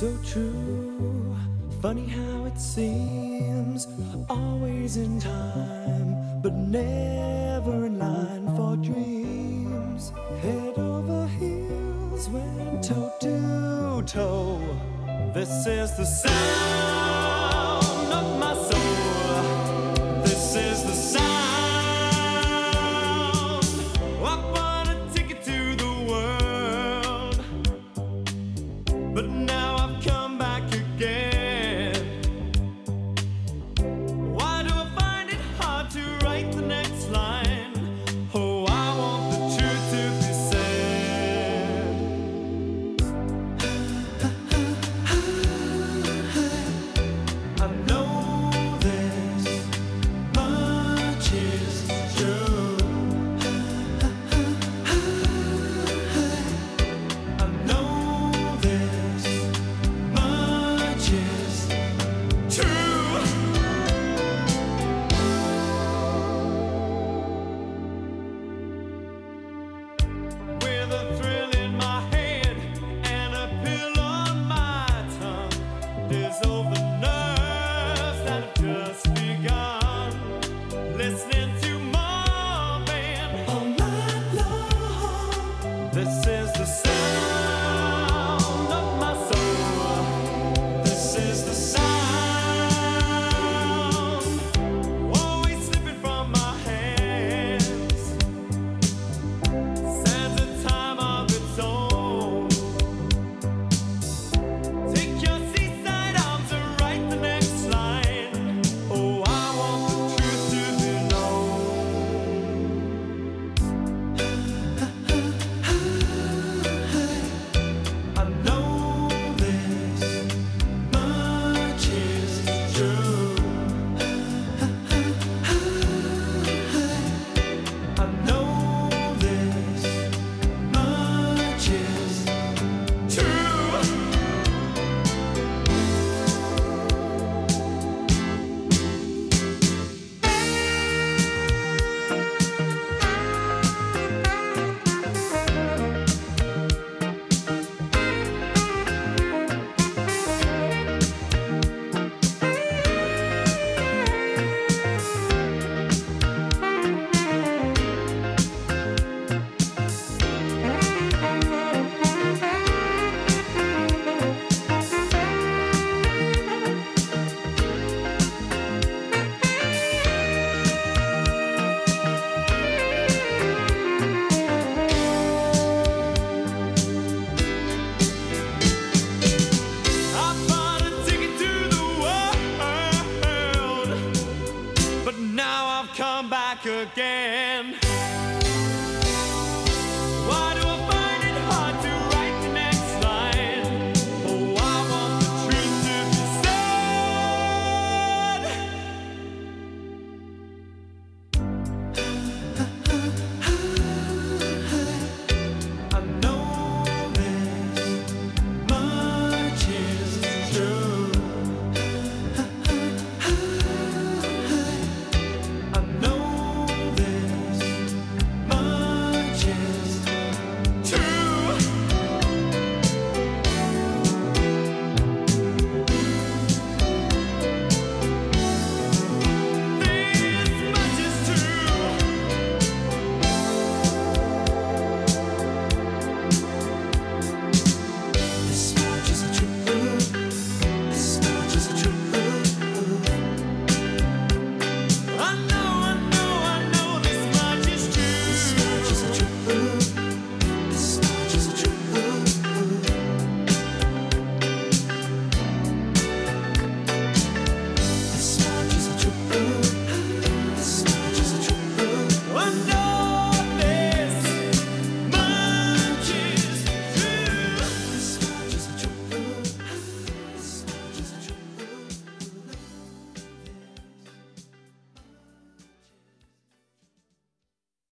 So true, funny how it seems, always in time, but never in line for dreams. Head over heels, went toe to toe. This is the sound of my soul. This is the sound. I bought a ticket to the world, but now I've come back again. Why do I find it hard to write the next line? Oh, I want the truth to be said. I know this much is true. I know this much is true. With a thrill in my head and a pill on my tongue, dissolve the nerves that have just begun. Listening to Marvin all night long. This is the sound of my soul. This is the sound, always slipping from my hands. Stands a time of its own. Take your seaside arms and write the next line. Oh, I want the truth to be known. I know this much is true. I know this much is true. I bought a ticket to the world, but now I've come back again.